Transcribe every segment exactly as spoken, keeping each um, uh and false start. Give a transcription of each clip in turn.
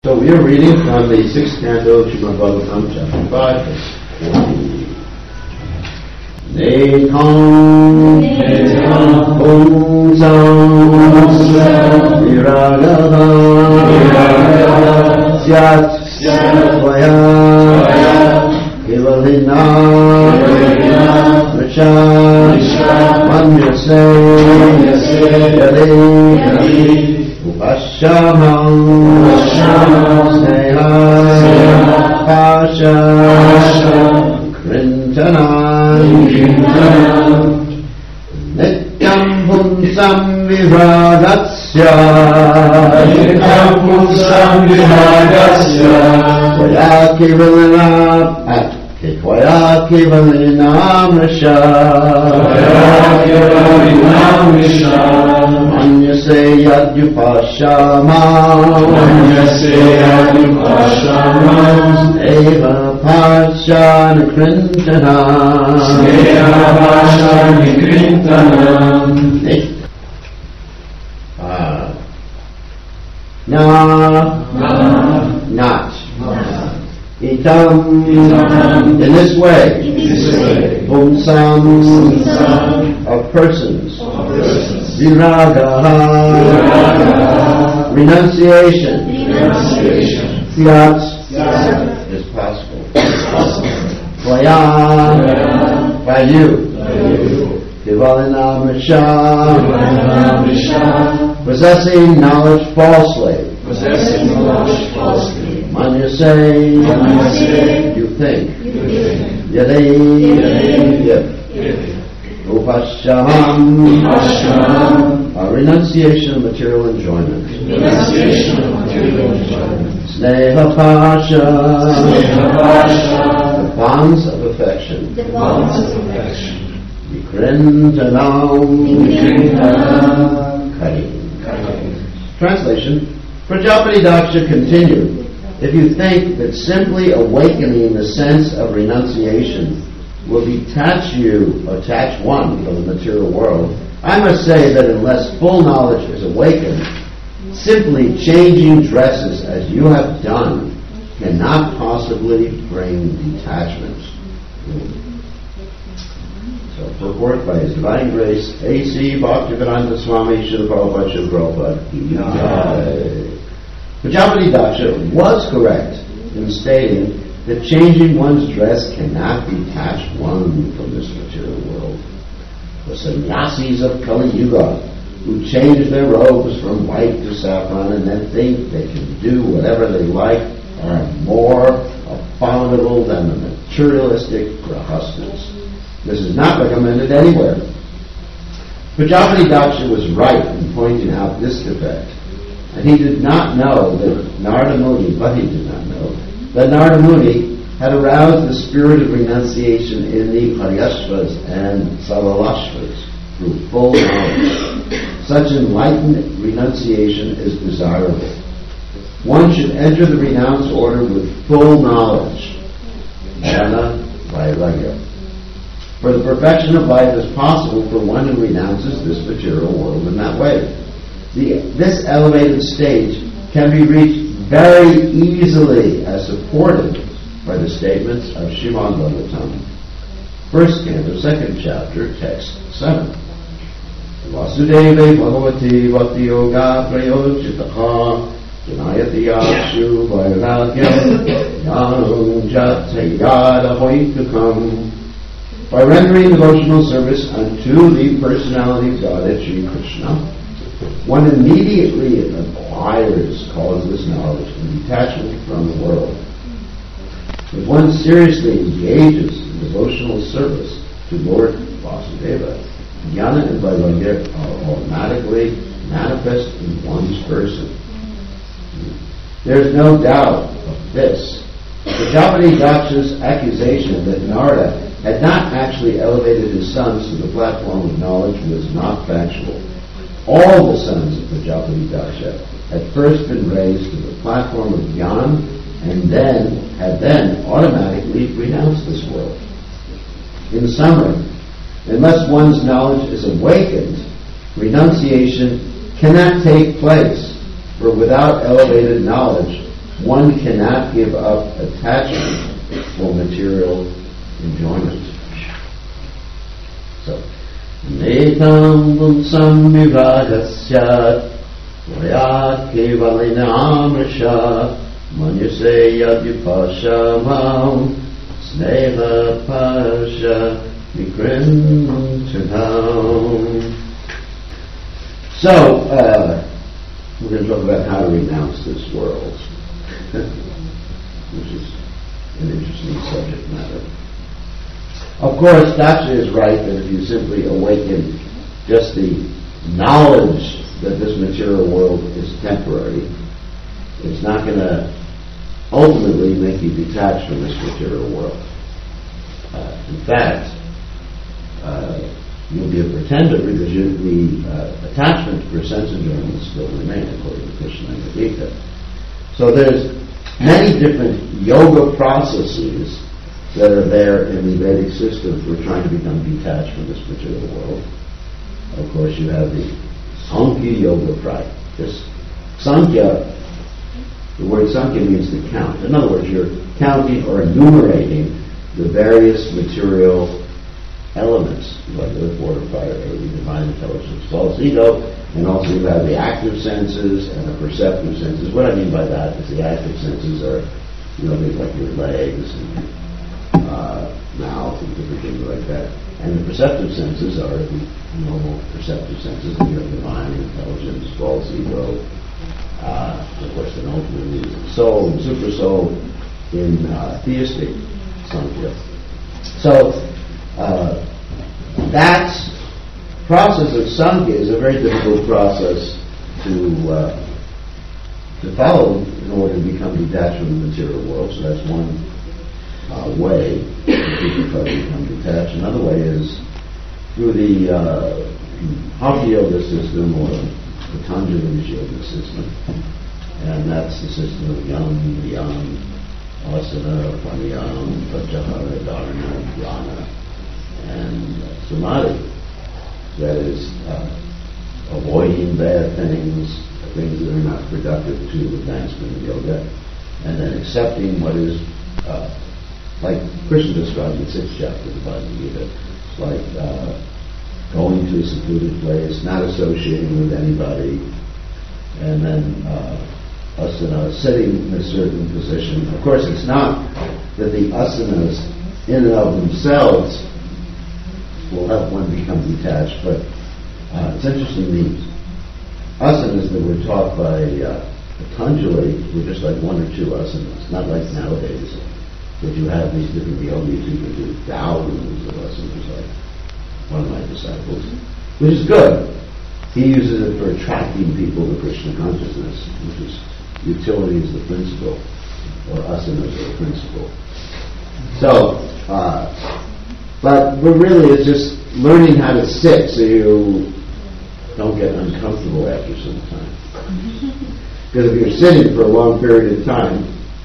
So we are reading from the sixth canto of Srimad Bhagavatam, chapter five, verse forty. Nekam Pungsam Viragava Syat Svaya Kevalina Richa Manyase Yade Upashamam Sneha Pasha Krintanam Nityam Punsam Vivagatsya Nityam Punsam Vivagatsya Tvaya Kevalina Tvaya Kevalina Mrisha Tvaya Kevalina Mrisha Manyase Yadyupashama Manyase Yadyupashama Eva Pasha Nikrintana Sneha Pasha Nikrintana Ah. Na Na Not Not Itam Itam In this way In this way Pumsam Pumsam Of persons Of persons Viraga Viraga Renunciation Renunciation Syat Syat is possible Possible Tvaya By you Kevalina Mrisha Possessing knowledge falsely Possessing knowledge falsely Manyase You think Yade If Upasham A renunciation of material enjoyment Renunciation of material enjoyment Sneha Pasha Sneha Pasha The bonds of affection The bonds of affection Vikrintanam Kari. Translation. Prajapati Daksha continued, if you think that simply awakening the sense of renunciation will detach you, or attach one from the material world, I must say that unless full knowledge is awakened, simply changing dresses as you have done cannot possibly bring detachment. So, purport by His Divine Grace, A C Bhaktivedanta Swami Srila Prabhupada Srila Prabhupada Ki Jai. Prajapati Daksha was correct in stating that changing one's dress cannot detach one from this material world. The sannyasis of Kali Yuga, who change their robes from white to saffron and then think they can do whatever they like, are more abominable than the materialistic grahastas. This is not recommended anywhere. Prajapati Daksha was right in pointing out this defect, and he did not know that Narada Muni, but he did not know, that Narada Muni had aroused the spirit of renunciation in the Haryashvas and Salalashvas through full knowledge. Such enlightened renunciation is desirable. One should enter the renounced order with full knowledge. Jnana Vairagya. For the perfection of life is possible for one who renounces this material world in that way. The, this elevated stage can be reached very easily as supported by the statements of Srimad Bhagavatam. First canto, second chapter, text seven. Vasudeva Bhagavati Bhakti Yoga Prayojitaha Janayati Yashu Vairagyam Yanam Jatayada Hoitukam. By rendering devotional service unto the personality of Godhead, Sri Krishna, one immediately acquires causeless knowledge and detachment from the world. If one seriously engages in devotional service to Lord Vasudeva, Jnana and Vairagya are automatically manifest in one's person. There is no doubt of this. Prajapati Daksha's accusation that Narada had not actually elevated his sons to the platform of knowledge was not factual. All the sons of Prajapati Daksha had first been raised to the platform of Jnana and then had then automatically renounced this world. In summary, unless one's knowledge is awakened, renunciation cannot take place, for without elevated knowledge, one cannot give up attachment for material enjoyment. So, netam samviragasya vayat kevalinamrisha manyaseya dipashamam sneha pasha vikrintanam. So, uh, we're going to talk about how to renounce this world, which is an interesting subject matter. Of course, Daksha is right that if you simply awaken just the knowledge that this material world is temporary, it's not going to ultimately make you detached from this material world. Uh, in fact, uh, you'll be a pretender because you, the uh, attachment for sense enjoyment will still remain, according to Krishna and the Gita. So there's many different yoga processes that are there in the Vedic system for trying to become detached from this material world. Of course, you have the Sankhya Yoga practice. Sankhya, the word Sankhya means to count. In other words, you're counting or enumerating the various material elements, like earth, water, fire, air, divine intelligence, false ego, and also you have the active senses and the perceptive senses. What I mean by that is the active senses are, you know, things like your legs and uh, mouth and different things like that. And the perceptive senses are the normal perceptive senses, and you have divine intelligence, false ego, uh, of course, then ultimately soul and super soul in uh, theistic Sankhya. So, uh, that process of Sankhya is a very difficult process to uh, to follow in order to become detached from the material world. So that's one uh, way that people try to become detached. Another way is through the uh, Hatha Yoga system or Patanjali's yoga system. And that's the system of Yam, Yam, Asana, Pranayama, Pratyahara, Dharana, Dhyana, and Samadhi. That is uh, avoiding bad things, things that are not productive to advancement in yoga, and then accepting what is, uh, like Krishna described in the sixth chapter of the Bhagavad Gita, it's like uh, going to a secluded place, not associating with anybody, and then uh, asana, sitting in a certain position. Of course, it's not that the asanas in and of themselves will help one become detached, but uh, it's interesting, the asanas that were taught by uh, Patanjali were just like one or two asanas, not like nowadays, that you have these different yogis who can do thousands of asanas, like one of my disciples, which is good. He uses it for attracting people to Krishna consciousness, which is utility is the principle, or asanas are the principle. So, uh, but, but really it's just learning how to sit so you don't get uncomfortable after some time. Because if you're sitting for a long period of time,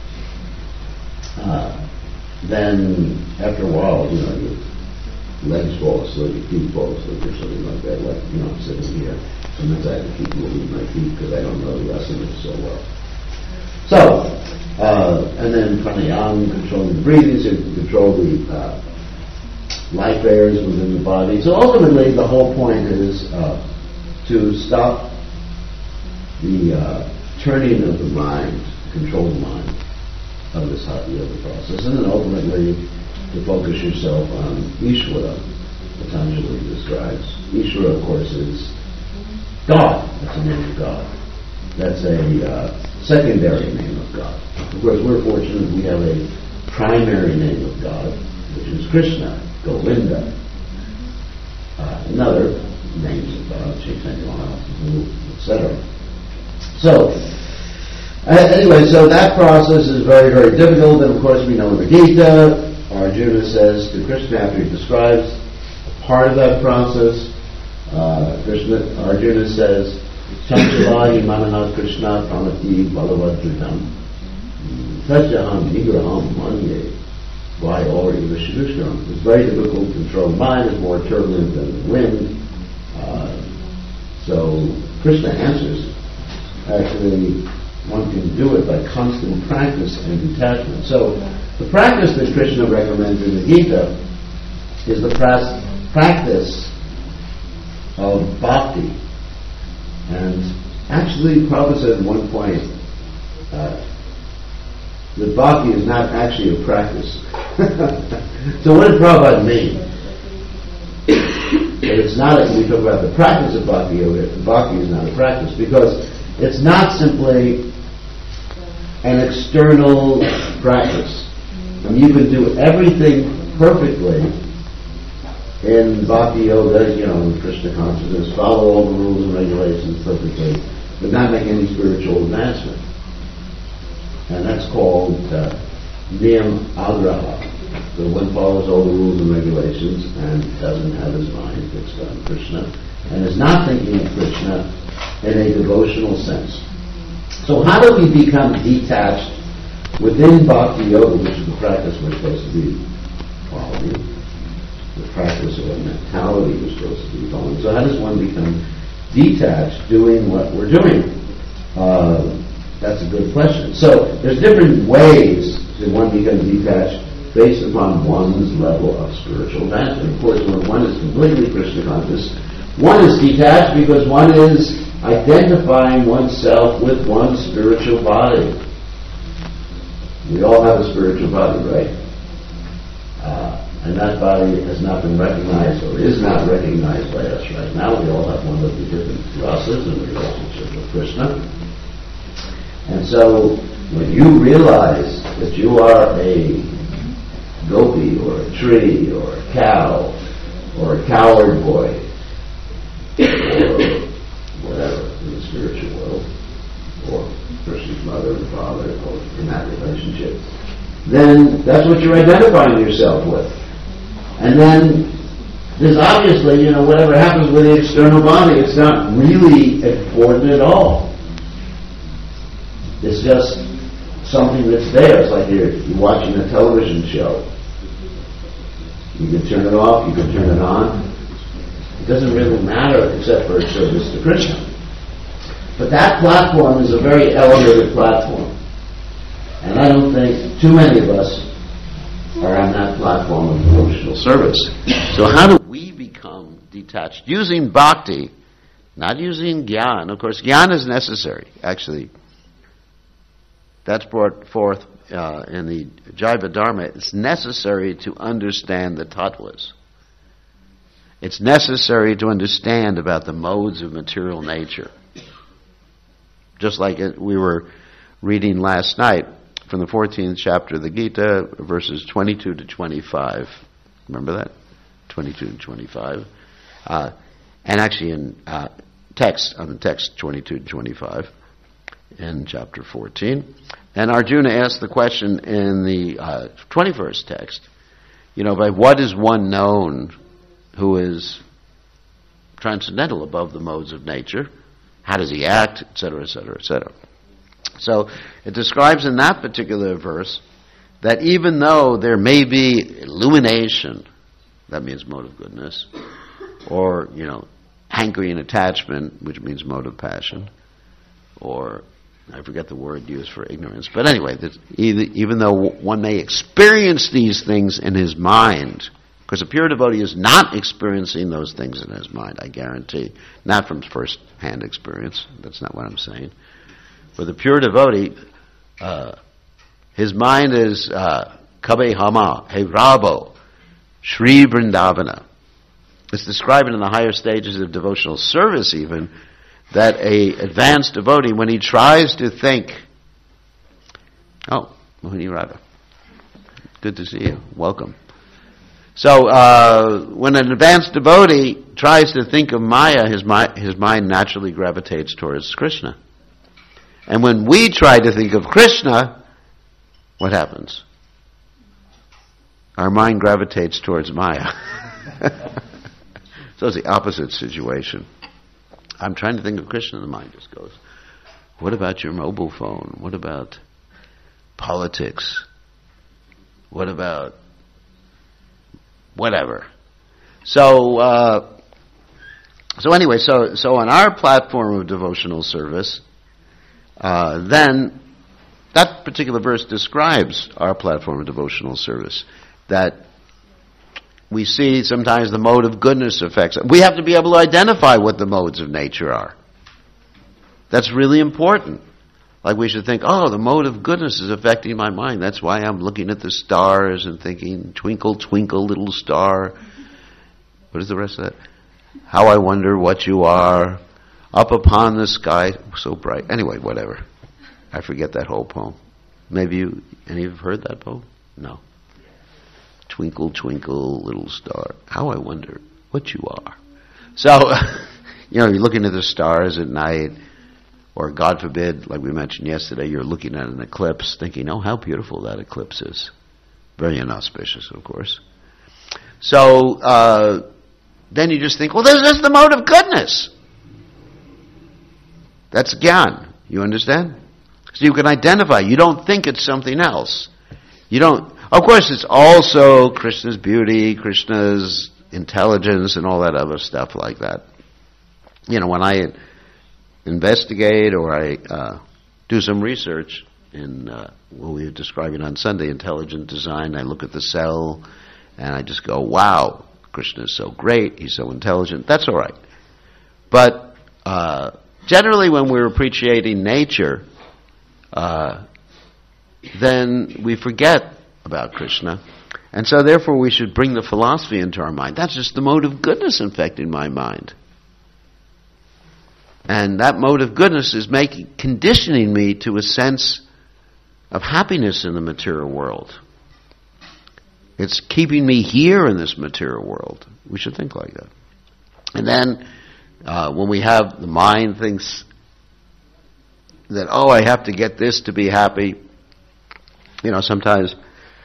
uh, then after a while, you know, your legs fall asleep, your feet fall asleep, or something like that. Like, you know, I'm sitting here. Sometimes I have to keep moving my feet because I don't know the asanas so well. So, uh, and then pranayama, controlling the breathing, so you can control the uh, life airs within the body. So ultimately, the whole point is uh, to stop the uh, turning of the mind, control the mind of this Hatha Yoga process, and then ultimately to focus yourself on Ishvara, Patanjali describes. Ishvara, of course, is God. That's the name of God. That's a uh, secondary name of God. Of course, we're fortunate we have a primary name of God, which is Krishna, Govinda, uh, and other names of God, Chaitanya, et cetera. So, uh, anyway, so that process is very, very difficult, and of course we know in the Gita, Arjuna says to Krishna, after he describes part of that process, uh, Krishna, Arjuna says, Chanchalai manaha Krishna pranati balavadritam Tajaham nigraham manye Vai ori vishvishram. It's very difficult to control the mind, it's more turbulent than the wind. Uh, so Krishna answers, actually, one can do it by constant practice and detachment. So the practice that Krishna recommends in the Gita is the pras- practice of bhakti. And actually, Prabhupada said at one point uh, that bhakti is not actually a practice. So what did Prabhupada mean? That it's not, a, we talk about the practice of bhakti yoga, bhakti is not a practice, because it's not simply an external practice. I mean, you can do everything perfectly in bhakti yoga, you know, in Krishna consciousness, follow all the rules and regulations perfectly, but not make any spiritual advancement. And that's called uh, niyam agraha. So one follows all the rules and regulations and doesn't have his mind fixed on Krishna and is not thinking of Krishna in a devotional sense. So how do we become detached within bhakti yoga, which is the practice we're supposed to be following, the practice of a mentality we're supposed to be following? So how does one become detached doing what we're doing? Uh, that's a good question. So there's different ways that one becomes detached based upon one's level of spiritual advancement. Of course, when one is completely Krishna conscious, one is detached because one is identifying oneself with one's spiritual body. We all have a spiritual body, right? Uh, and that body has not been recognized or is not recognized by us right now. We all have one of the different rasas in the relationship with Krishna. And so, when you realize that you are a gopi or a tree or a cow or a coward boy or whatever in the spiritual world, or a person's mother and father, or in that relationship, then that's what you're identifying yourself with. And then there's obviously, you know, whatever happens with the external body, it's not really important at all. It's just something that's there. It's like you're, you're watching a television show. You can turn it off, you can turn it on. It doesn't really matter except for its service to Krishna. But that platform is a very elevated platform. And I don't think too many of us are on that platform of devotional service. So how do we become detached? Using bhakti, not using gyan. Of course, gyan is necessary, actually. That's brought forth uh, in the Jaiva Dharma. It's necessary to understand the tattvas. It's necessary to understand about the modes of material nature. Just like it, we were reading last night from the fourteenth chapter of the Gita, verses twenty-two to twenty-five. Remember that? twenty-two to twenty-five. Uh, and actually in uh, text, on the text twenty-two to twenty-five. In chapter fourteen. And Arjuna asked the question in the uh, twenty-first text, you know, by what is one known who is transcendental above the modes of nature? How does he act, et cetera, et cetera, et cetera. So it describes in that particular verse that even though there may be illumination, that means mode of goodness, or, you know, hankering attachment, which means mode of passion, or I forget the word used for ignorance. But anyway, even though one may experience these things in his mind, because a pure devotee is not experiencing those things in his mind, I guarantee. Not from first-hand experience. That's not what I'm saying. For the pure devotee, uh, his mind is uh, Kabe Hama, He Rabo, Shri Vrindavana. It's described in the higher stages of devotional service even, that a advanced devotee, when he tries to think, oh, Mohini Radha, good to see you, welcome. So, uh, when an advanced devotee tries to think of Maya, his, mi- his mind naturally gravitates towards Krishna. And when we try to think of Krishna, what happens? Our mind gravitates towards Maya. So it's the opposite situation. I'm trying to think of Krishna, and the mind just goes, what about your mobile phone? What about politics? What about whatever? So, uh, so anyway, so so on our platform of devotional service, uh, then that particular verse describes our platform of devotional service. That we see sometimes the mode of goodness affects it. We have to be able to identify what the modes of nature are. That's really important. Like we should think, oh, the mode of goodness is affecting my mind. That's why I'm looking at the stars and thinking, twinkle, twinkle, little star. What is the rest of that? How I wonder what you are, up upon the sky, so bright. Anyway, whatever. I forget that whole poem. Maybe you, any of you have heard that poem? No. Twinkle, twinkle, little star, how I wonder what you are. So, you know, you're looking at the stars at night, or God forbid, like we mentioned yesterday, you're looking at an eclipse thinking, oh, how beautiful that eclipse is. Very inauspicious, of course. So, uh, then you just think, well, this is the mode of goodness. That's Gyan. You understand? So you can identify. You don't think it's something else. You don't. Of course, it's also Krishna's beauty, Krishna's intelligence, and all that other stuff like that. You know, when I investigate or I uh, do some research in uh, what we were describing on Sunday, intelligent design, I look at the cell and I just go, wow, Krishna is so great, he's so intelligent. That's all right. But uh, generally when we're appreciating nature, uh, then we forget about Krishna. And so therefore we should bring the philosophy into our mind. That's just the mode of goodness infecting my mind. And that mode of goodness is making, conditioning me to a sense of happiness in the material world. It's keeping me here in this material world. We should think like that. And then uh, when we have the mind thinks that, oh, I have to get this to be happy, you know, sometimes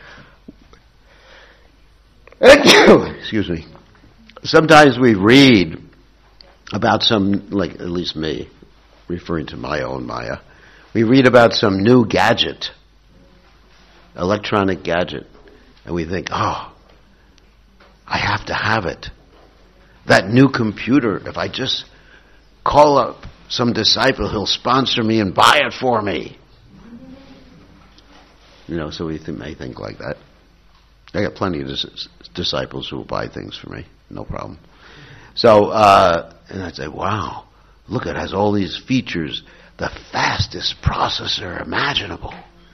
excuse me. Sometimes we read about some, like at least me, referring to my own Maya, we read about some new gadget, electronic gadget, and we think, oh, I have to have it. That new computer, if I just call up some disciple, he'll sponsor me and buy it for me. You know, so we th- may think like that. I got plenty of dis- disciples who will buy things for me, no problem. So, uh, and I'd say, wow, look, it has all these features, the fastest processor imaginable.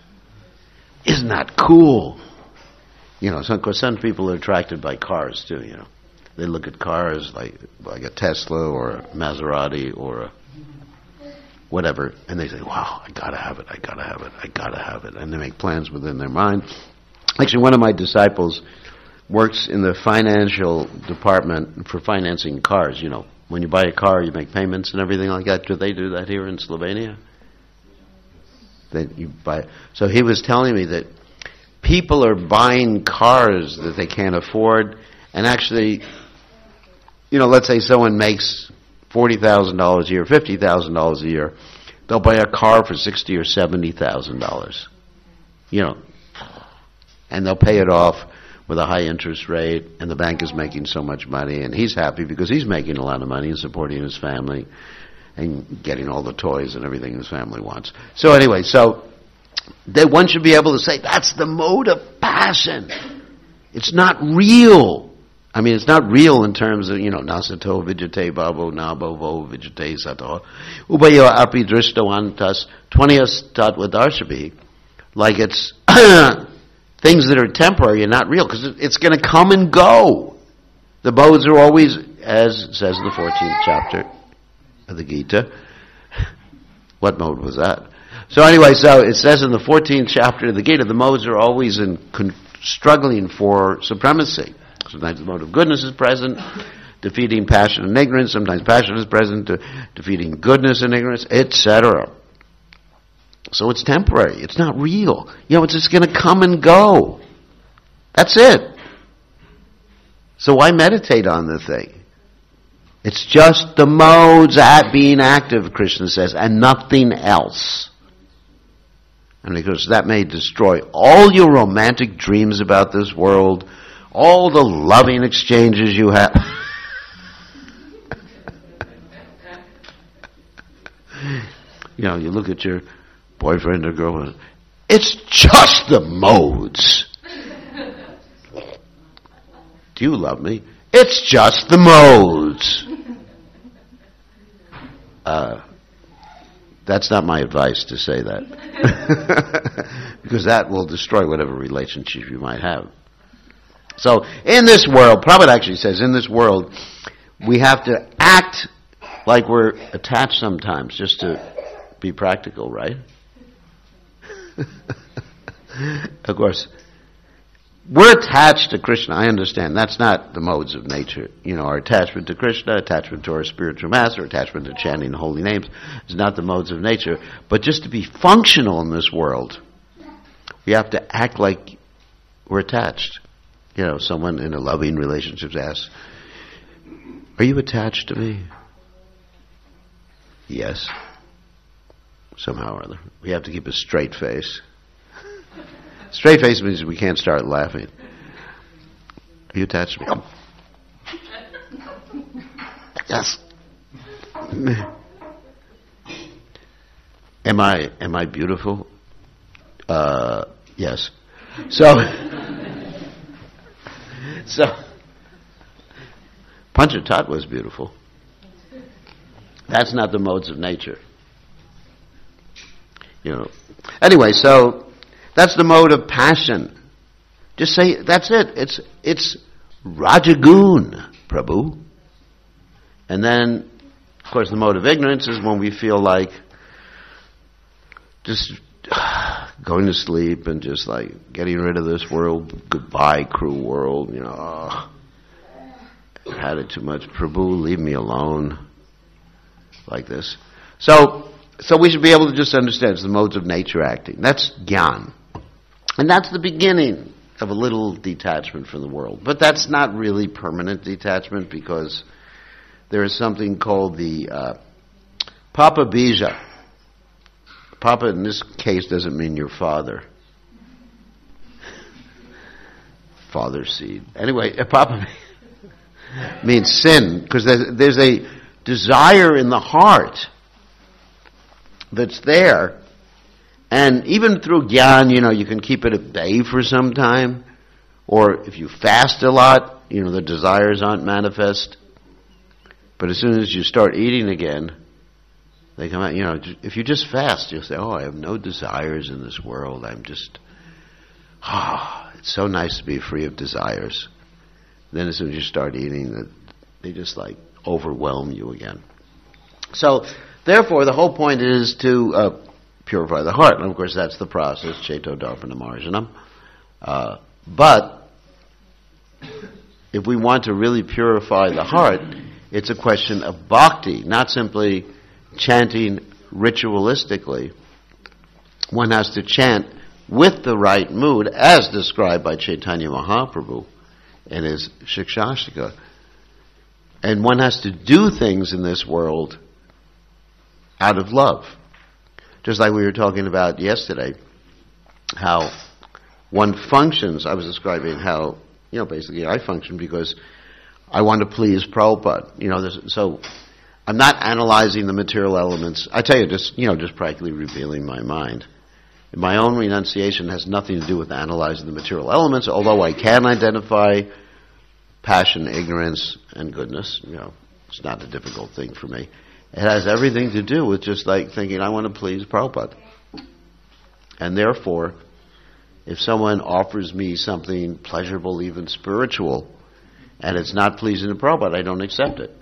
Isn't that cool? You know, so of course some people are attracted by cars too, you know. They look at cars like like a Tesla or a Maserati or a whatever, and they say, wow, I gotta have it, I gotta have it, I gotta have it. And they make plans within their mind. Actually, one of my disciples works in the financial department for financing cars. You know, when you buy a car, you make payments and everything like that. Do they do that here in Slovenia? That you buy. So he was telling me that people are buying cars that they can't afford, and actually, you know, let's say someone makes forty thousand dollars a year, fifty thousand dollars a year, they'll buy a car for sixty or seventy thousand dollars. You know, and they'll pay it off with a high interest rate, and the bank is making so much money, and he's happy because he's making a lot of money and supporting his family and getting all the toys and everything his family wants. So anyway, so that one should be able to say, that's the mode of passion. It's not real. I mean, it's not real in terms of, you know, nasato vijate babo nabo vo vijate sato ubayo api drishtavantas twanias tatvadarshabi. Like it's things that are temporary and not real, because it's going to come and go. The modes are always, as it says in the fourteenth chapter of the Gita. What mode was that? So anyway, so it says in the fourteenth chapter of the Gita, the modes are always in con- struggling for supremacy. Sometimes the mode of goodness is present, defeating passion and ignorance. Sometimes passion is present, de- defeating goodness and ignorance, et cetera. So it's temporary. It's not real. You know, it's just going to come and go. That's it. So why meditate on the thing? It's just the modes at being active, Krishna says, and nothing else. And because that may destroy all your romantic dreams about this world, all the loving exchanges you have. You You know, you look at your boyfriend or girlfriend, it's just the modes. Do you love me? It's just the modes. Uh, that's not my advice to say that. Because that will destroy whatever relationship you might have. So, in this world, Prabhupada actually says, in this world, we have to act like we're attached sometimes, just to be practical, right? Of course, we're attached to Krishna, I understand. That's not the modes of nature. You know, our attachment to Krishna, attachment to our spiritual master, attachment to chanting holy names is not the modes of nature. But just to be functional in this world, we have to act like we're attached. You know, someone in a loving relationship asks, are you attached to me? Yes. Somehow or other. We have to keep a straight face. Straight face means we can't start laughing. Are you attached to me? Yes. Am I am I beautiful? Uh, yes. So so Panchatat was beautiful. That's not the modes of nature. You know. Anyway, so that's the mode of passion. Just say, that's it. It's it's Rajagun, Prabhu. And then, of course, the mode of ignorance is when we feel like just going to sleep and just like getting rid of this world. Goodbye, cruel world. You know, oh, I've had it too much. Prabhu, leave me alone. Like this. So, so we should be able to just understand it's the modes of nature acting. That's Gyan. And that's the beginning of a little detachment from the world. But that's not really permanent detachment because there is something called the uh, Papa Bija. Papa in this case doesn't mean your father. Father seed. Anyway, Papa means sin because there's, there's a desire in the heart that's there. And even through Gyan, you know, you can keep it at bay for some time. Or if you fast a lot, you know, the desires aren't manifest. But as soon as you start eating again, they come out, you know, if you just fast, you'll say, oh, I have no desires in this world. I'm just, ah, oh, it's so nice to be free of desires. Then as soon as you start eating, they just like overwhelm you again. So, therefore, the whole point is to uh, purify the heart. And of course, that's the process, Cheto Darpana Marjanam. Uh, but, if we want to really purify the heart, it's a question of bhakti, not simply chanting ritualistically. One has to chant with the right mood, as described by Chaitanya Mahaprabhu in his Shikshashtika. And one has to do things in this world out of love. Just like we were talking about yesterday, how one functions, I was describing how, you know, basically I function because I want to please Prabhupada. You know, this, so I'm not analyzing the material elements. I tell you, just, you know, just practically revealing my mind. And my own renunciation has nothing to do with analyzing the material elements, although I can identify passion, ignorance, and goodness. You know, it's not a difficult thing for me. It has everything to do with just like thinking, I want to please Prabhupada. And therefore, if someone offers me something pleasurable, even spiritual, and it's not pleasing to Prabhupada, I don't accept it.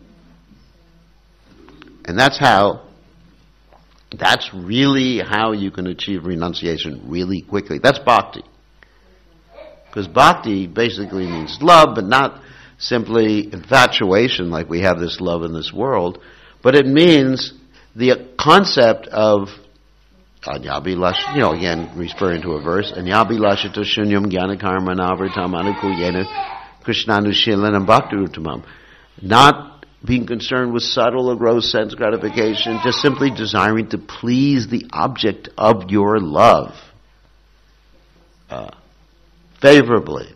And that's how, that's really how you can achieve renunciation really quickly. That's bhakti. Because bhakti basically means love, but not simply infatuation like we have this love in this world, but it means the concept of Anyabhilash, you know, again, referring to a verse, Anyabhilashita shunyam jnana karma navritam anukuyena krishnanushilanam bhaktirutamam. Not being concerned with subtle or gross sense gratification, just simply desiring to please the object of your love. Uh, favorably.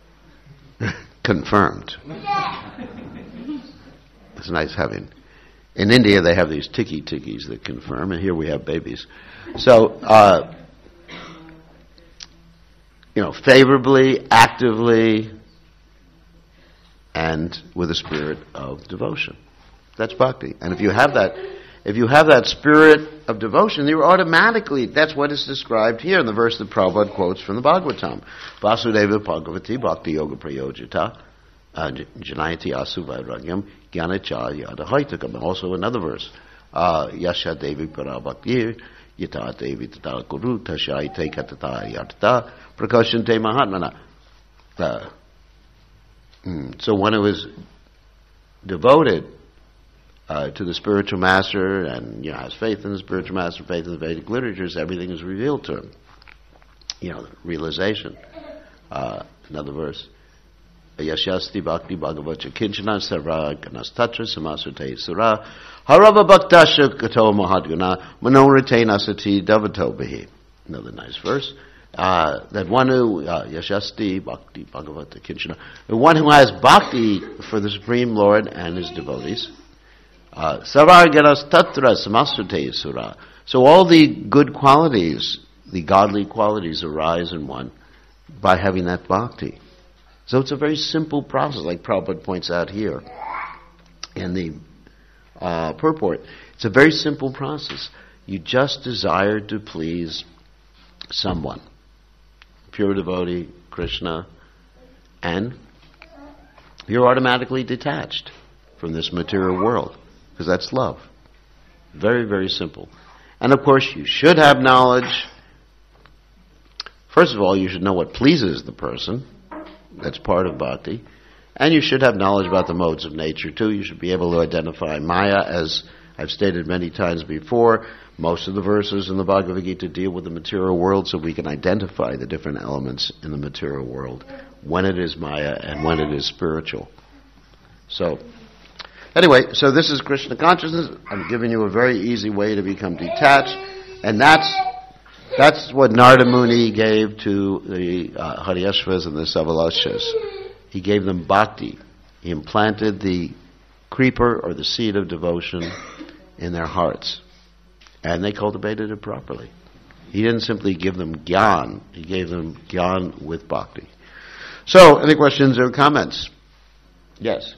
Confirmed. It's nice having In India, they have these tiki-tikis that confirm, and here we have babies. So, uh, you know, favorably, actively, and with a spirit of devotion. That's bhakti. And if you have that, if you have that spirit of devotion, you're automatically, that's what is described here in the verse that Prabhupada quotes from the Bhagavatam. Vasudeva Bhagavati Bhakti Yoga Prayojita Janayati Asu Vairagyam Gyanacha Yada Haitakam. Also another verse. Yasha Devi Parabhakti Yata Devi Tata Guru Tashai Tekatata Yarta Prakashante Mahatmana. Uh, mm, so one who is devoted uh, to the spiritual master and you know has faith in the spiritual master, faith in the Vedic literatures, everything is revealed to him. You know, realization. Uh, another verse. Yashasti Bhakti Bhagavacha Kinchana Sarva Ganastatra Samasute Sura Harava Bhaktasha Kato Mahadguna Manorite Nasati Davato Bihi. Another nice verse. Uh, that one who uh, Yashasti Bhakti Bhagavata Kinchana, the one who has bhakti for the Supreme Lord and his devotees. Uh, Sarva Ganastatra Samasute Sura. So all the good qualities, the godly qualities arise in one by having that bhakti. So it's a very simple process, like Prabhupada points out here in the uh, purport. It's a very simple process. You just desire to please someone. Pure devotee, Krishna, and you're automatically detached from this material world, because that's love. Very, very simple. And of course, you should have knowledge. First of all, you should know what pleases the person. That's part of bhakti. And you should have knowledge about the modes of nature too. You should be able to identify Maya, as I've stated many times before. Most of the verses in the Bhagavad Gita deal with the material world, so we can identify the different elements in the material world, when it is Maya and when it is spiritual. So, anyway, so this is Krishna consciousness. I'm giving you a very easy way to become detached, and that's That's what Narada Muni gave to the uh, Haryashvas and the Savalashas. He gave them bhakti. He implanted the creeper or the seed of devotion in their hearts. And they cultivated it properly. He didn't simply give them gyan. He gave them gyan with bhakti. So, any questions or comments? Yes.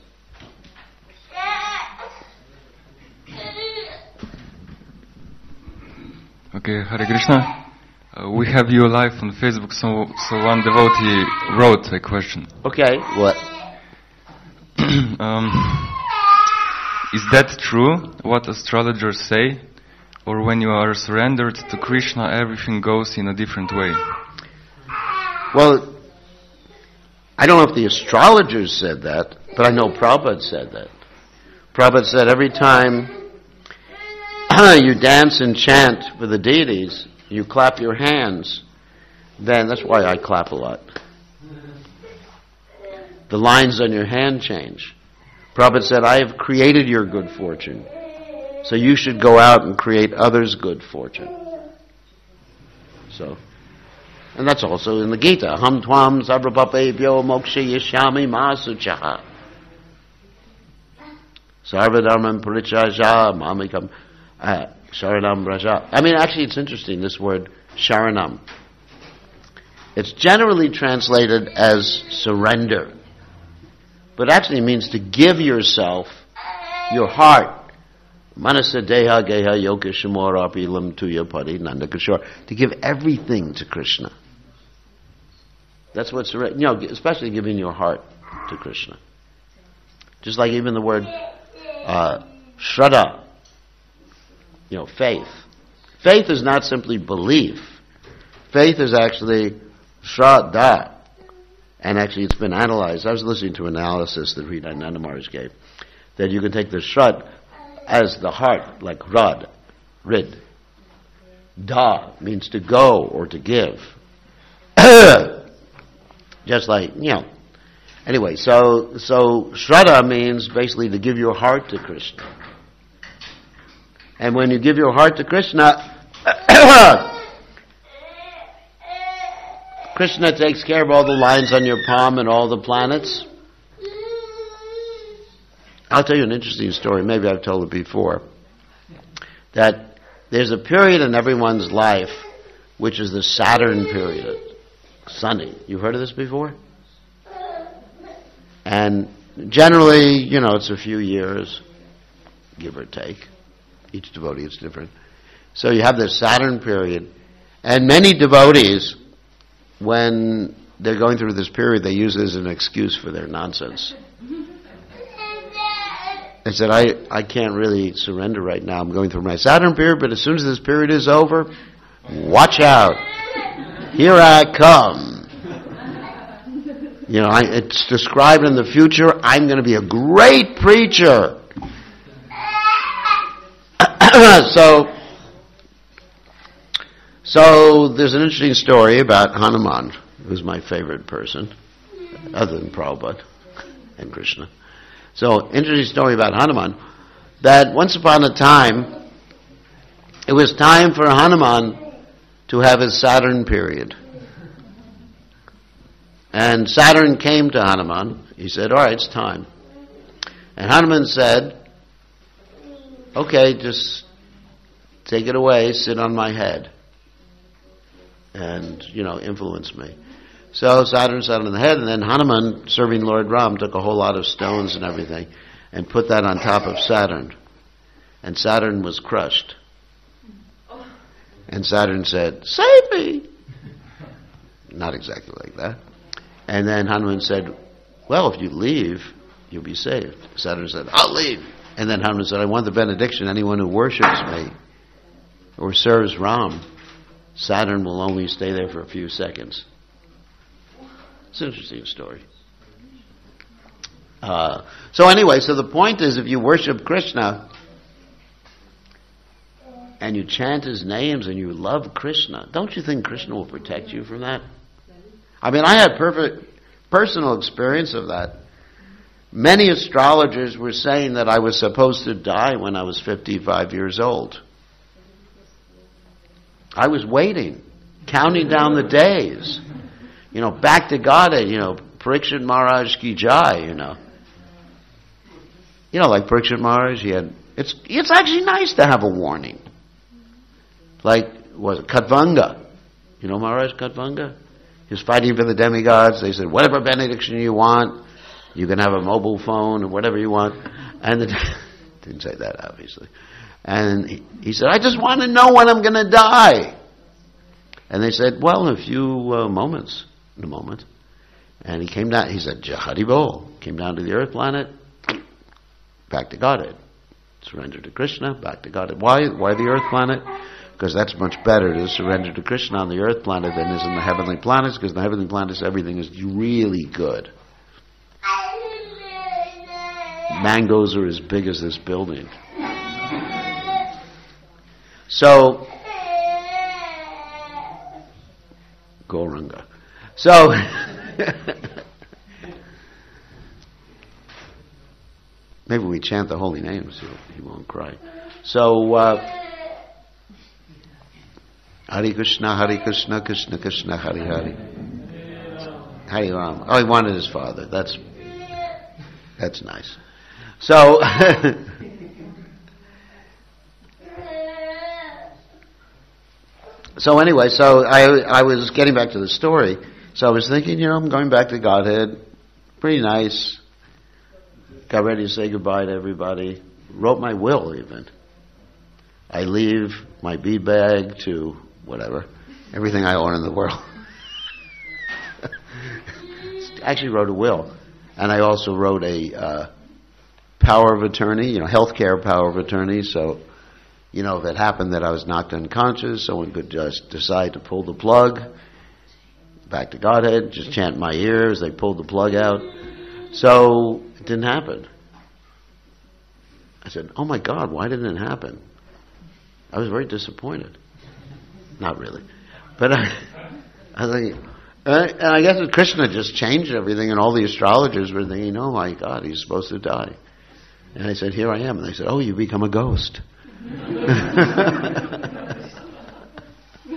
Okay, Hare Krishna. Uh, we have you live on Facebook, so so one devotee wrote a question. Okay, what? um, is that true, what astrologers say? Or when you are surrendered to Krishna, everything goes in a different way? Well, I don't know if the astrologers said that, but I know Prabhupada said that. Prabhupada said every time you dance and chant for the deities, you clap your hands, then that's why I clap a lot. The lines on your hand change. Prabhupada said, I have created your good fortune, so you should go out and create others' good fortune. So, and that's also in the Gita. Ham tvam sarvapapebhyo moksha yashami masuchaha. Sarvadharmam parichaja mamikam uh, sharanam raja. I mean, actually it's interesting, this word sharanam. It's generally translated as surrender, but actually it means to give yourself, your heart. Manasa deha geha yoga shamorapi lam tuya pari nandakashor. To give everything to Krishna. That's what surrender, you know, especially giving your heart to Krishna. Just like even the word uh, shraddha, you know, faith. Faith is not simply belief. Faith is actually shraddha. And actually it's been analyzed. I was listening to an analysis that Hridaya Nanda Maharaj gave. That you can take the shraddha as the heart, like rad, rid. Da means to go or to give. Just like, you know. Anyway, so so shraddha means basically to give your heart to Krishna. And when you give your heart to Krishna, Krishna takes care of all the lines on your palm and all the planets. I'll tell you an interesting story. Maybe I've told it before. That there's a period in everyone's life which is the Saturn period. Sunny. You've heard of this before? And generally, you know, it's a few years, give or take. Each devotee is different. So you have this Saturn period. And many devotees, when they're going through this period, they use it as an excuse for their nonsense. They said, I, I can't really surrender right now. I'm going through my Saturn period, but as soon as this period is over, watch out. Here I come. You know, I, it's described in the future, I'm going to be a great preacher. so, so there's an interesting story about Hanuman, who's my favorite person, other than Prabhupada and Krishna. So, interesting story about Hanuman, that once upon a time, it was time for Hanuman to have his Saturn period. And Saturn came to Hanuman. He said, all right, it's time. And Hanuman said, okay, just take it away, sit on my head, and, you know, influence me. So Saturn sat on the head, and then Hanuman, serving Lord Ram, took a whole lot of stones and everything and put that on top of Saturn. And Saturn was crushed. And Saturn said, save me! Not exactly like that. And then Hanuman said, well, if you leave, you'll be saved. Saturn said, I'll leave. And then Hanuman said, I want the benediction. Anyone who worships me or serves Ram, Saturn will only stay there for a few seconds. It's an interesting story. Uh, so anyway, so the point is, if you worship Krishna and you chant his names and you love Krishna, don't you think Krishna will protect you from that? I mean, I had perfect personal experience of that. Many astrologers were saying that I was supposed to die when I was fifty-five years old. I was waiting, counting down the days. You know, back to Godhead, you know, Parikshit Maharaj ki jai, you know. You know, like Parikshit Maharaj, he had, it's it's actually nice to have a warning. Like, was it Katvanga? You know Maharaj Katvanga? He was fighting for the demigods. They said, whatever benediction you want, you can have a mobile phone or whatever you want. And the, didn't say that, obviously. And he, he said, I just want to know when I'm going to die. And they said, well, in a few uh, moments, in a moment. And he came down, he said, Jahari Bol, came down to the earth planet, back to Godhead. Surrender to Krishna, back to Godhead. Why, why the earth planet? Because that's much better to surrender to Krishna on the earth planet than is in the heavenly planets, because the heavenly planets, everything is really good. Mangoes are as big as this building. So, Gauranga. So, maybe we chant the holy names, he won't cry. So, uh, Hare Krishna, Hare Krishna, Krishna Krishna, Hare Hare. Hare Ram. Oh, he wanted his father. That's that's nice. So, so anyway, so I I was getting back to the story. So I was thinking, you know, I'm going back to Godhead. Pretty nice. Got ready to say goodbye to everybody. Wrote my will even. I leave my bead bag to whatever, everything I own in the world. Actually wrote a will. And I also wrote a uh, power of attorney, you know, healthcare power of attorney. So, you know, if it happened that I was knocked unconscious, someone could just decide to pull the plug, back to Godhead, just chant my ears, they pulled the plug out. So, it didn't happen. I said, oh my God, why didn't it happen? I was very disappointed. Not really. But I, I was thinking, and I guess Krishna just changed everything, and all the astrologers were thinking, oh my God, he's supposed to die. And I said, here I am. And they said, oh, you become a ghost.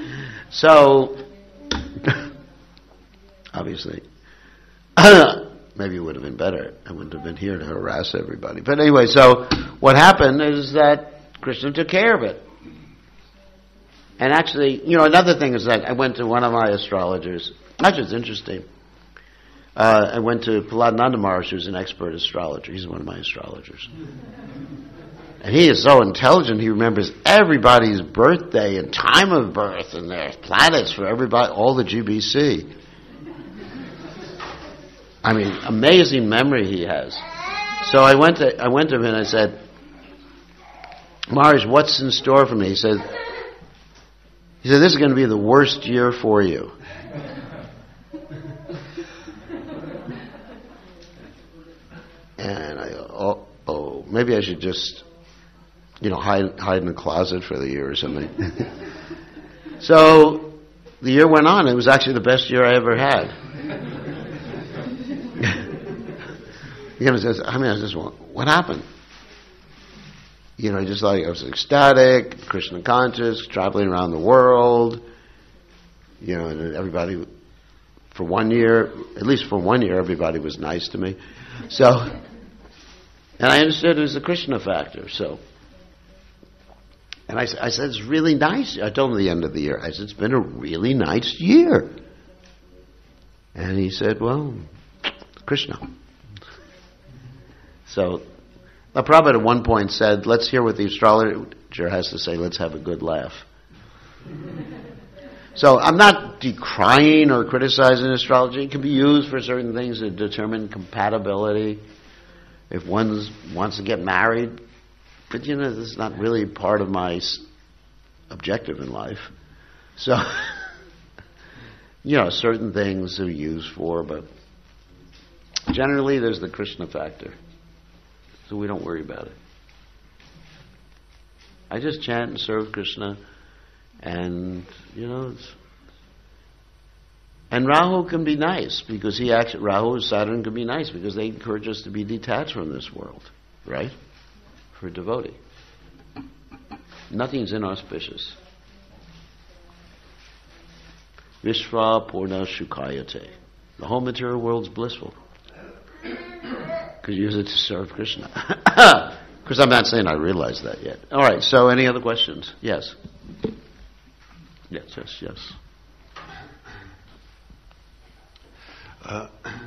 So, obviously. maybe it would have been better. I wouldn't have been here to harass everybody. But anyway, so what happened is that Krishna took care of it. And actually, you know, another thing is that I went to one of my astrologers. Actually, it's interesting. Uh, I went to Prahlad Maharaj, who's an expert astrologer. He's one of my astrologers. And he is so intelligent, he remembers everybody's birthday and time of birth and their planets for everybody, all the G B C. I mean, amazing memory he has. So I went to I went to him and I said, Maharaj, what's in store for me? He said, he said, this is going to be the worst year for you. And I go, oh, oh, maybe I should just, you know, hide hide in a closet for the year or something. So the year went on. It was actually the best year I ever had. You know, I mean, I just went, what happened? You know, just like I was ecstatic, Krishna conscious, traveling around the world. You know, and everybody, for one year, at least for one year, everybody was nice to me. So, and I understood it was the Krishna factor. So, and I, I said, it's really nice. I told him at the end of the year, I said, it's been a really nice year. And he said, well, Krishna. So, the Prabhupada at one point said, let's hear what the astrologer has to say, let's have a good laugh. So I'm not decrying or criticizing astrology. It can be used for certain things to determine compatibility. If one wants to get married, but you know, this is not really part of my objective in life. So, you know, certain things are used for, but generally there's the Krishna factor. So we don't worry about it. I just chant and serve Krishna, and you know, it's, and Rahu can be nice because he actually Rahu and Saturn can be nice because they encourage us to be detached from this world, right? For a devotee, nothing's inauspicious. Vishva Purna Shukayate. The whole material world's blissful. Because you use it to serve Krishna. Because I'm not saying I realize that yet. All right, so any other questions? Yes. Yes, yes, yes. Uh,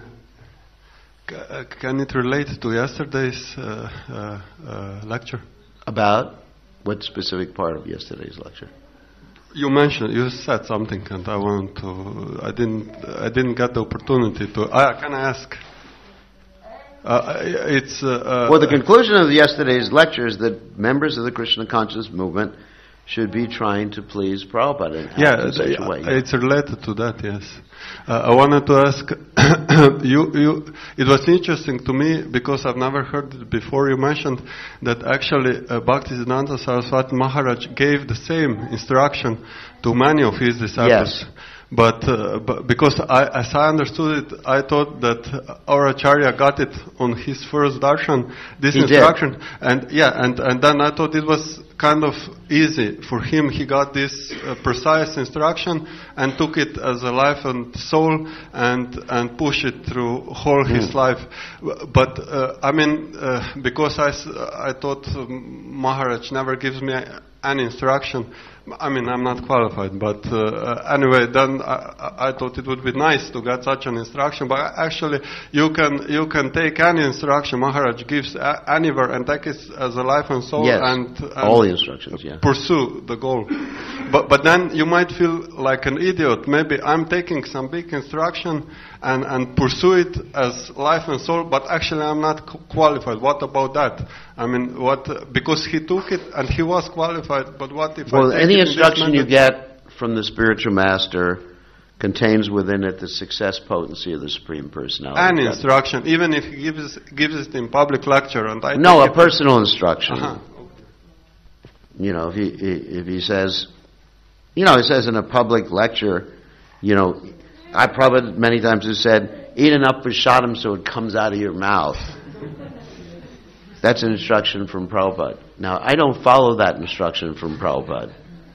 can it relate to yesterday's uh, uh, uh, lecture? About what specific part of yesterday's lecture? You mentioned, you said something, and I want to. I didn't. I didn't get the opportunity to. Uh, can I ask? Uh, it's. Uh, uh, well, the conclusion of yesterday's lecture is that members of the Krishna consciousness movement should be trying to please Prabhupada in, yeah, in such a way. It's related to that, yes. Uh, I wanted to ask, you, you, it was interesting to me because I've never heard it before. You mentioned that actually uh, Bhaktisiddhanta Saraswati Maharaj gave the same instruction to many of his disciples. Yes. But, uh, but because I, as I understood it, I thought that our Acharya got it on his first darshan, this he instruction, did. and yeah, and, and then I thought it was kind of easy for him. He got this uh, precise instruction and took it as a life and soul and and push it through whole his mm. life. But uh, I mean, uh, because I I thought um, Maharaj never gives me any instruction. I mean, I'm not qualified, but uh, anyway, then I, I thought it would be nice to get such an instruction. But actually, you can you can take any instruction Maharaj gives a- anywhere and take it as a life and soul, yes. and, and all the instructions, yeah. pursue the goal. But but then you might feel like an idiot. Maybe I'm taking some big instruction and and pursue it as life and soul, but actually I'm not c- qualified. What about that? I mean, what because he took it and he was qualified. But what if well, I take any it instruction in you this get from the spiritual master contains within it the success potency of the Supreme Personality. Any instruction, even if he gives gives it in public lecture, and I no, take a it personal instruction. Uh-huh. You know, if he if he says, you know, he says in a public lecture, you know, I probably many times have said, eat enough prasadam so it comes out of your mouth. That's an instruction from Prabhupada. Now, I don't follow that instruction from Prabhupada.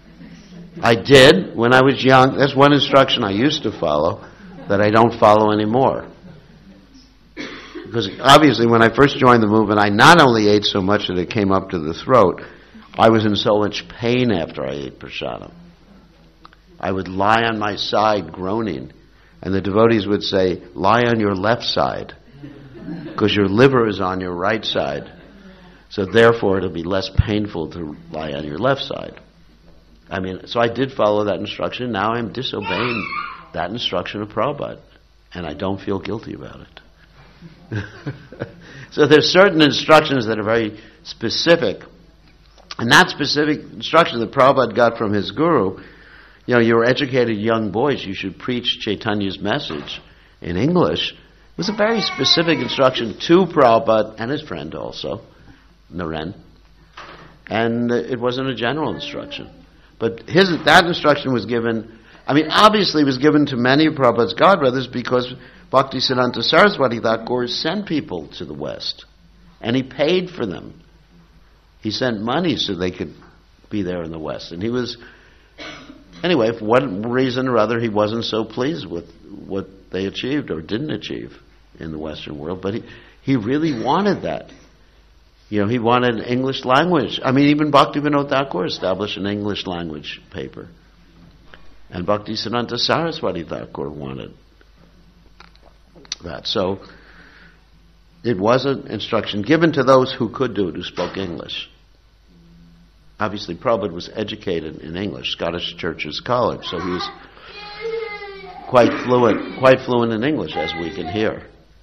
I did when I was young. That's one instruction I used to follow that I don't follow anymore. because obviously when I first joined the movement, I not only ate so much that it came up to the throat, I was in so much pain after I ate prasadam. I would lie on my side groaning, and the devotees would say, lie on your left side, because your liver is on your right side, so therefore it'll be less painful to lie on your left side. I mean, so I did follow that instruction. Now I'm disobeying that instruction of Prabhupada, and I don't feel guilty about it. So there's certain instructions that are very specific, and that specific instruction that Prabhupada got from his guru, you know, you're educated young boys, you should preach Chaitanya's message in English. It was a very specific instruction to Prabhupada and his friend also, Naren. And it wasn't a general instruction. But his that instruction was given, I mean, obviously it was given to many of Prabhupada's godbrothers because Bhaktisiddhanta Saraswati Thakur sent people to the West. And he paid for them. He sent money so they could be there in the West. And he was... Anyway, for one reason or other, he wasn't so pleased with what they achieved or didn't achieve in the Western world, but he, he really wanted that. You know, he wanted English language. I mean, even Bhaktivinoda Thakur established an English language paper. And Bhaktisiddhanta Saraswati Thakur wanted that. So, it was an instruction given to those who could do it, who spoke English. Obviously, Prabhupada was educated in English, Scottish Churches College, so he was quite fluent, quite fluent in English, as we can hear.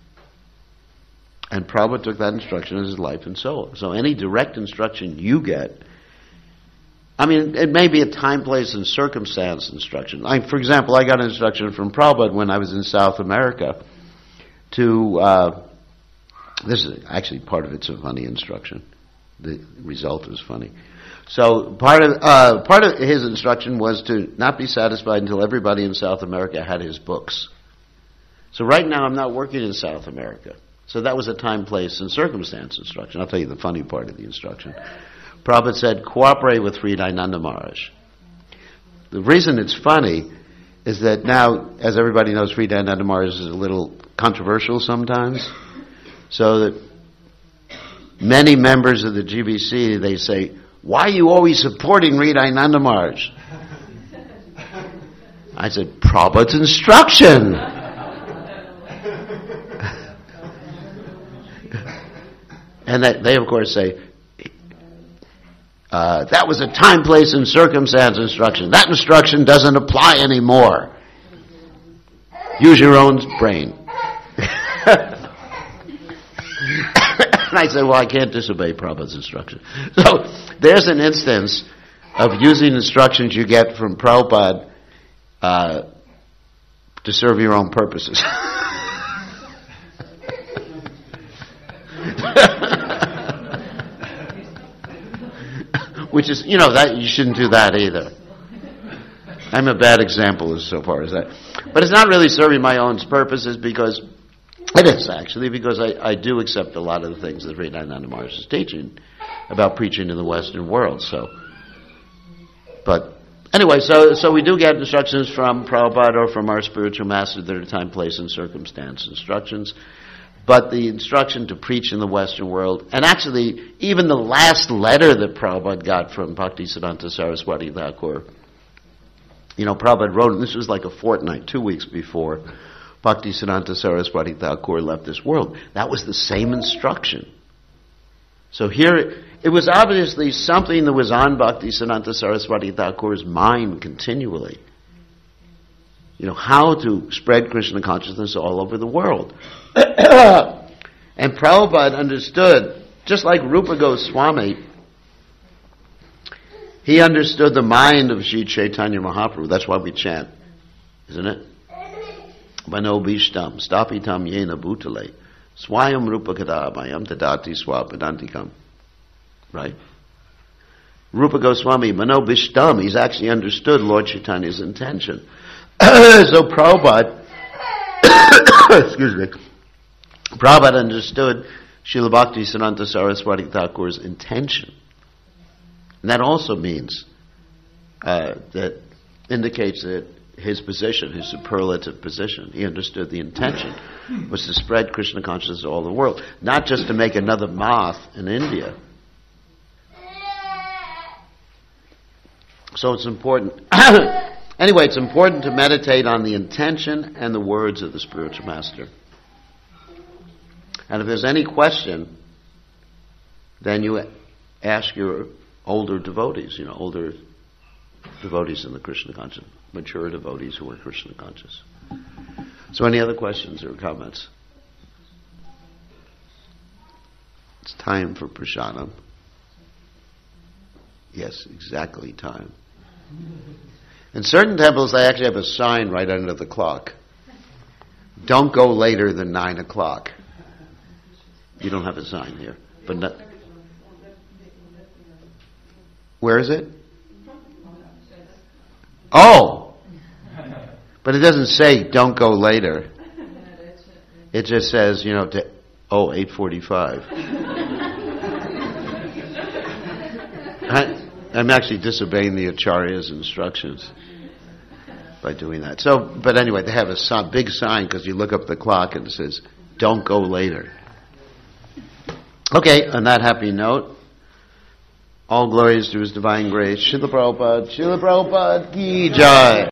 And Prabhupada took that instruction as his life and soul. So any direct instruction you get, I mean, it may be a time, place, and circumstance instruction. Like, for example, I got an instruction from Prabhupada when I was in South America to, uh, this is actually part of it's a funny instruction. The result is funny. So part of uh, part of his instruction was to not be satisfied until everybody in South America had his books. So right now I'm not working in South America. So that was a time, place, and circumstance instruction. I'll tell you the funny part of the instruction. Prabhupada said, cooperate with Hridayananda Maharaj. The reason it's funny is that now, as everybody knows, Hridayananda Maharaj is a little controversial sometimes. So that many members of the G B C, they say, why are you always supporting Hridayananda Maharaj? I said, Prabhupada's instruction. And they, they, of course, say, uh, that was a time, place, and circumstance instruction. That instruction doesn't apply anymore. Use your own brain. And I said, well, I can't disobey Prabhupada's instruction. So there's an instance of using instructions you get from Prabhupada uh, to serve your own purposes. Which is, you know, that you shouldn't do that either. I'm a bad example as so far as that. But it's not really serving my own purposes because... It is, actually, because I, I do accept a lot of the things that Hridayananda Maharaj is teaching about preaching in the Western world. So, But anyway, so so we do get instructions from Prabhupada or from our spiritual master that are time, place, and circumstance instructions. But the instruction to preach in the Western world, and actually even the last letter that Prabhupada got from Bhaktisiddhanta Saraswati Thakur, you know, Prabhupada wrote, and this was like a fortnight, two weeks before Bhaktisiddhanta Saraswati Thakur left this world. That was the same instruction. So here, it was obviously something that was on Bhaktisiddhanta Saraswati Thakur's mind continually. You know, how to spread Krishna consciousness all over the world. And Prabhupada understood, just like Rupa Goswami, he understood the mind of Sri Chaitanya Mahaprabhu. That's why we chant, isn't it? Mano bhishtam, stapitam yena bhutale, swayam rupa kadamayam tadati swapadantikam. Right? Rupa Goswami, Mano bhishtam, he's actually understood Lord Chaitanya's intention. So Prabhupada, excuse me, Prabhupada understood Srila Bhaktisiddhanta Saraswati Thakur's intention. And that also means, uh, that indicates that his position, his superlative position. He understood the intention was to spread Krishna consciousness to all the world, not just to make another moth in India. So it's important. Anyway, it's important to meditate on the intention and the words of the spiritual master. And if there's any question, then you ask your older devotees, you know, older devotees in the Krishna conscious, mature devotees who are Krishna conscious. So any other questions or comments? It's time for prasadam. Yes, exactly time. In certain temples, they actually have a sign right under the clock. Don't go later than nine o'clock. You don't have a sign here. But not, where is it? Oh! But it doesn't say don't go later. It just says, you know, to, oh, eight forty-five. I, I'm actually disobeying the Acharya's instructions by doing that. So, but anyway, they have a si- big sign because you look up the clock and it says, don't go later. Okay, on that happy note, all glories to His divine grace. Srila Prabhupada, Srila Prabhupada ki jai.